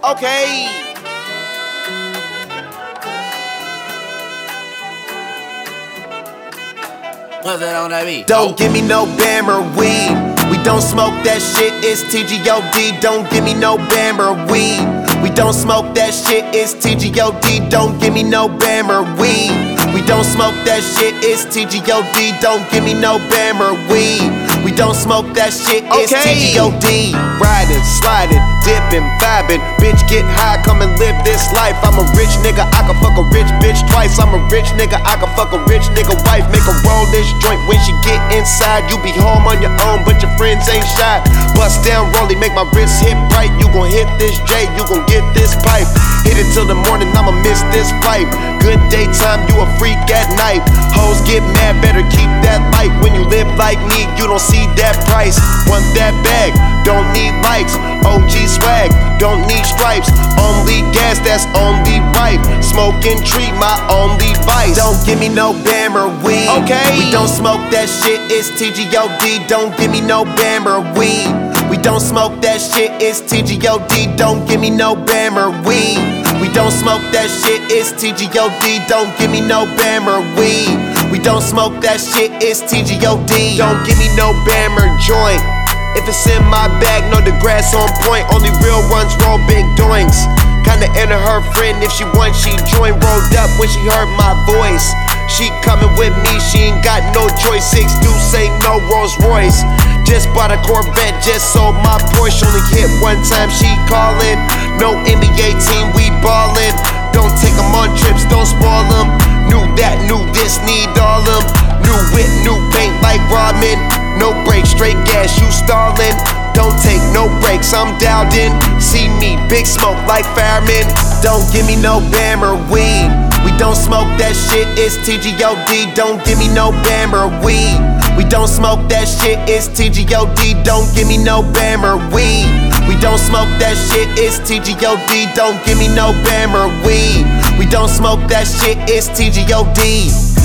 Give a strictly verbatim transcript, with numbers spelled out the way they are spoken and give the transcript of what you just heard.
Okay. What's that on that beat? Don't give me no Bam or weed. We don't smoke that shit, it's T G O D. Don't give me no Bam or weed. We don't smoke that shit, it's T G O D. Don't give me no Bam or weed. We don't smoke that shit, it's T G O D. Don't give me no Bam or weed. We don't smoke that shit, it's Okay. T G O D. Riding, sliding, dipping, vibing. Bitch, get high, come and live this life. I'm a rich nigga, I can fuck a rich bitch twice. I'm a rich nigga, I can fuck a rich nigga wife. Make her roll this joint when she get inside. You be home on your own, but your friends ain't shy. Bust down, rollie, make my wrist hit right. You gon' hit this J, you gon' get this pipe. Hit it till the morning, I'ma miss this flight. Good daytime, you a freak at night. Hoes get mad, better keep that light. When you live like me, you don't see that price. Want that bag, don't need likes. O G swag, don't need stripes. Only gas, that's only right. Smoking treat, my only vice. Don't give me no Bam or weed. Okay. We don't smoke that shit, it's T G O D. Don't give me no Bam or weed. We don't smoke that shit, it's T G O D. Don't give me no Bam or weed. We don't smoke that shit, it's T G O D. Don't give me no Bam or weed. We don't smoke that shit, it's T G O D. Don't give me no Bam or joint. If it's in my bag, know the grass on point. Only real ones roll big doinks. Kinda enter her friend, if she wants, she join. Rolled up when she heard my voice. She coming with me, she ain't got no choice. Six deuce ain't no Rolls Royce. Just bought a Corvette, just sold my Porsche. Only hit one time, she callin'. No N B A team, we ballin'. Don't take them on trips, don't spoil them. Knew that, knew this, need all them. New whip, new paint like Rodman. No brakes, straight gas, you stallin'. Don't take no breaks, I'm dialed in. See me, big smoke like firemen. Don't give me no Bam or weed. We don't smoke that shit, it's T G O D. Don't give me no Bam or weed. We don't smoke that shit, it's T G O D. Don't give me no Bam or weed. We don't smoke that shit, it's T G O D. Don't give me no Bam or weed. We don't smoke that shit, it's T G O D.